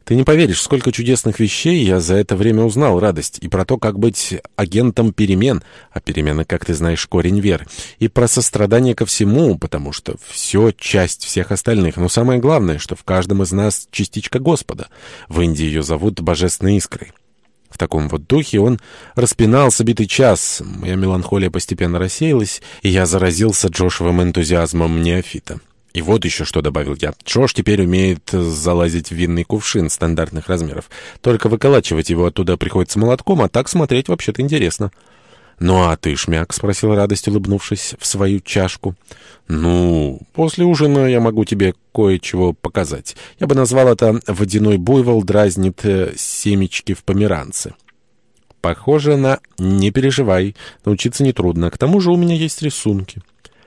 Ты не поверишь, сколько чудесных вещей я за это время узнал, радость, и про то, как быть агентом перемен, а перемены, как ты знаешь, корень веры, и про сострадание ко всему, потому что все часть всех остальных, но самое главное, что в каждом из нас частичка Господа. В Индии ее зовут Божественной искрой. В таком вот духе он распинался битый час. Моя меланхолия постепенно рассеялась, и я заразился Джошевым энтузиазмом неофита. И вот еще что добавил я. Джош теперь умеет залазить в винный кувшин стандартных размеров. Только выколачивать его оттуда приходится молотком, а так смотреть вообще-то интересно. «Ну а ты, Шмяк?» — спросил радость, улыбнувшись в свою чашку. «Ну, после ужина я могу тебе кое-чего показать. Я бы назвал это «Водяной буйвол дразнит семечки в померанце». Похоже на «не переживай, научиться нетрудно. К тому же у меня есть рисунки».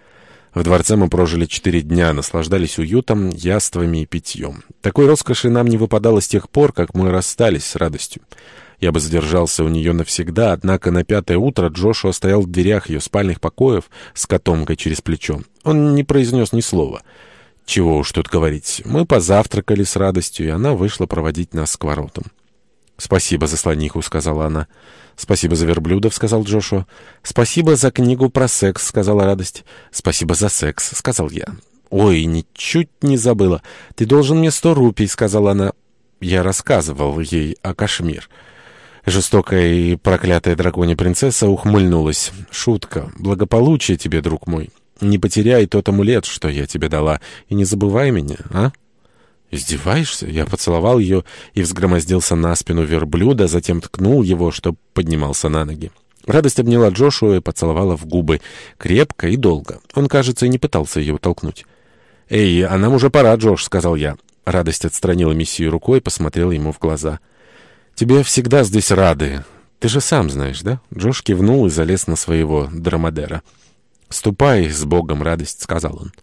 В дворце мы прожили 4 дня, наслаждались уютом, яствами и питьем. Такой роскоши нам не выпадало с тех пор, как мы расстались с радостью. Я бы задержался у нее навсегда, однако на 5-е утро Джошуа стоял в дверях ее спальных покоев с котомкой через плечо. Он не произнес ни слова. Чего уж тут говорить. Мы позавтракали с радостью, и она вышла проводить нас к воротам. «Спасибо за слониху», — сказала она. «Спасибо за верблюдов», — сказал Джошуа. «Спасибо за книгу про секс», — сказала радость. «Спасибо за секс», — сказал я. «Ой, ничуть не забыла. Ты должен мне 100 рупий», — сказала она. Я рассказывал ей о Кашмир. Жестокая и проклятая драконья принцесса ухмыльнулась. «Шутка. Благополучие тебе, друг мой. Не потеряй тот амулет, что я тебе дала, и не забывай меня, а?» «Издеваешься?» Я поцеловал ее и взгромоздился на спину верблюда, затем ткнул его, чтоб поднимался на ноги. Радость обняла Джошуа и поцеловала в губы. Крепко и долго. Он, кажется, и не пытался ее толкнуть. «Эй, а нам уже пора, Джош», — сказал я. Радость отстранила мессию рукой и посмотрела ему в глаза. «Тебе всегда здесь рады. Ты же сам знаешь, да?» Джош кивнул и залез на своего дромадера. «Ступай с Богом, радость», — сказал он.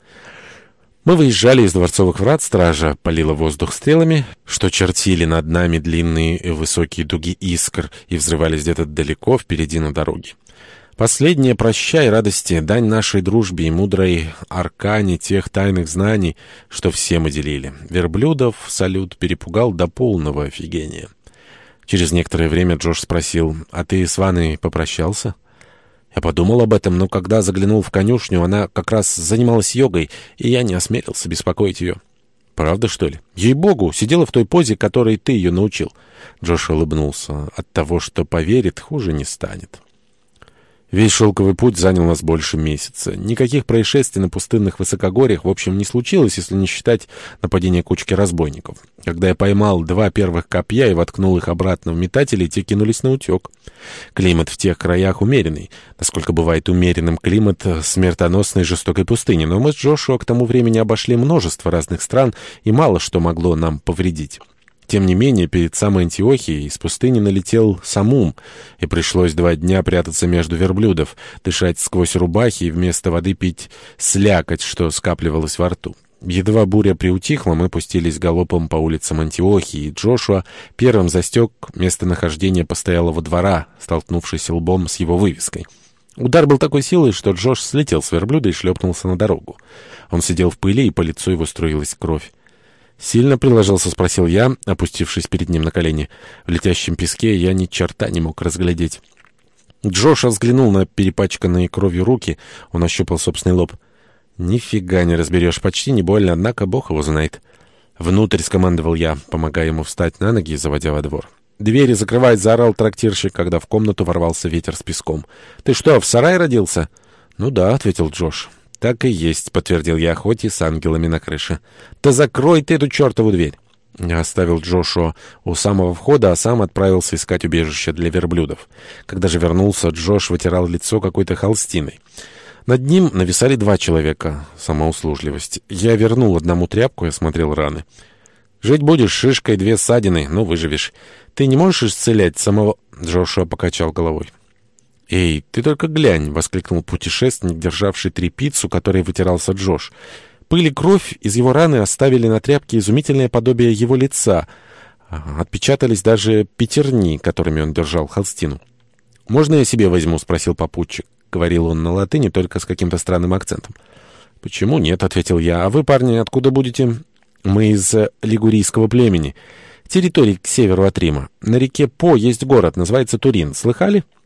Мы выезжали из дворцовых врат, стража полила воздух стрелами, что чертили над нами длинные и высокие дуги искр и взрывались где-то далеко впереди на дороге. Последнее «прощай, радости», дань нашей дружбе и мудрой аркане тех тайных знаний, что все мы делили. Верблюдов салют перепугал до полного офигения. Через некоторое время Джош спросил: «А ты с Ванной попрощался?» Я подумал об этом, но когда заглянул в конюшню, она как раз занималась йогой, и я не осмелился беспокоить ее. «Правда, что ли?» «Ей-богу, сидела в той позе, которой ты ее научил». Джош улыбнулся. «От того, что поверит, хуже не станет». Весь шелковый путь занял нас больше месяца. Никаких происшествий на пустынных высокогорьях, в общем, не случилось, если не считать нападения кучки разбойников. Когда я поймал 2 первых копья и воткнул их обратно в метатели, те кинулись на утек. Климат в тех краях умеренный, насколько бывает умеренным климат смертоносной жестокой пустыни. Но мы с Джошуа к тому времени обошли множество разных стран, и мало что могло нам повредить. Тем не менее, перед самой Антиохией из пустыни налетел самум, и пришлось 2 дня прятаться между верблюдов, дышать сквозь рубахи и вместо воды пить слякоть, что скапливалось во рту. Едва буря приутихла, мы пустились галопом по улицам Антиохии, и Джошуа первым застег местонахождение постоялого двора, столкнувшись лбом с его вывеской. Удар был такой силой, что Джош слетел с верблюда и шлепнулся на дорогу. Он сидел в пыли, и по лицу его струилась кровь. «Сильно приложился?» — спросил я, опустившись перед ним на колени. В летящем песке я ни черта не мог разглядеть. Джош взглянул на перепачканные кровью руки. Он ощупал собственный лоб. «Нифига не разберешь, почти не больно, однако бог его знает». «Внутрь», — скомандовал я, помогая ему встать на ноги и заводя во двор. «Двери закрывать!» — заорал трактирщик, когда в комнату ворвался ветер с песком. «Ты что, в сарае родился?» «Ну да», — ответил Джош. «Так и есть», — подтвердил я, хоть и с ангелами на крыше. «Да закрой ты эту чертову дверь!» Я оставил Джошуа у самого входа, а сам отправился искать убежище для верблюдов. Когда же вернулся, Джош вытирал лицо какой-то холстиной. Над ним нависали 2 человека. Самоуслужливость. Я вернул одному тряпку и осмотрел раны. «Жить будешь, шишкой 2 ссадины, но выживешь. Ты не можешь исцелять самого...» Джошуа покачал головой. «Эй, ты только глянь!» — воскликнул путешественник, державший тряпицу, которой вытирался Джош. Пыль и кровь из его раны оставили на тряпке изумительное подобие его лица. Отпечатались даже пятерни, которыми он держал холстину. «Можно я себе возьму?» — спросил попутчик. Говорил он на латыни, только с каким-то странным акцентом. «Почему нет?» — ответил я. «А вы, парни, откуда будете?» «Мы из лигурийского племени. территории к северу от Рима. На реке По есть город, называется Турин. Слыхали?